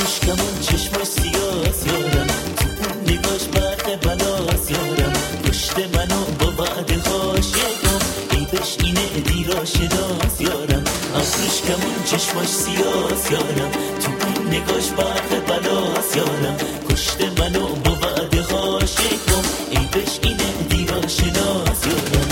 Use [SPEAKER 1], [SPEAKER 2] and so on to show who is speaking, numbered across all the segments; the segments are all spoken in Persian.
[SPEAKER 1] ابروش کمون چشماش سیاس یارم، تو اون نگاش برق بلاس یارم، پشت منو با وعده خاشقم، عیبش اینه دیرا شناس یارم. ابروش کمون چشماش سیاس یارم، تو اون نگاش برق بلاس یارم، پشت منو با وعده خاشقم، عیبش اینه دیرا شناس یارم.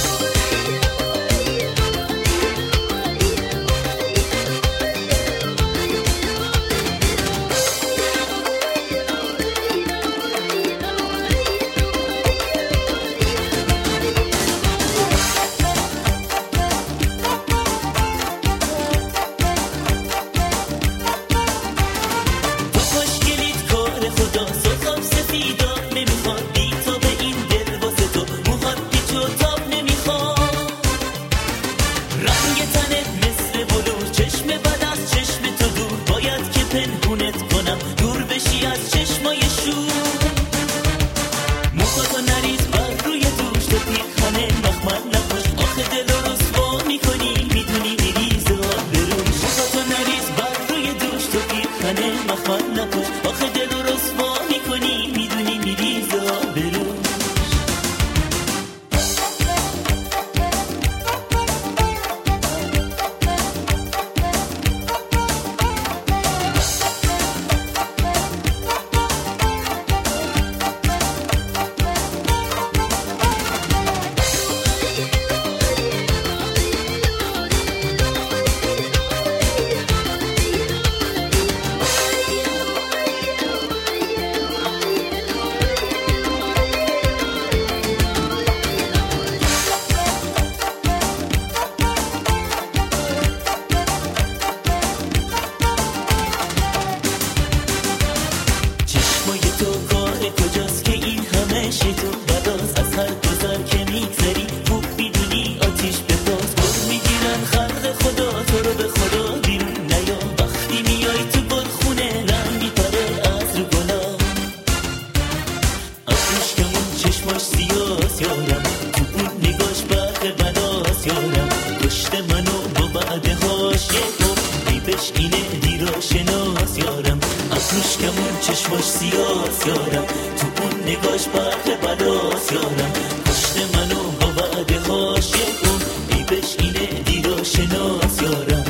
[SPEAKER 1] چشماش سیاس یارم، تو اون نگاش برق بلاس یارم، پشت منو با وعده خاشقم، عیبش اینه دیرا شناس یارم.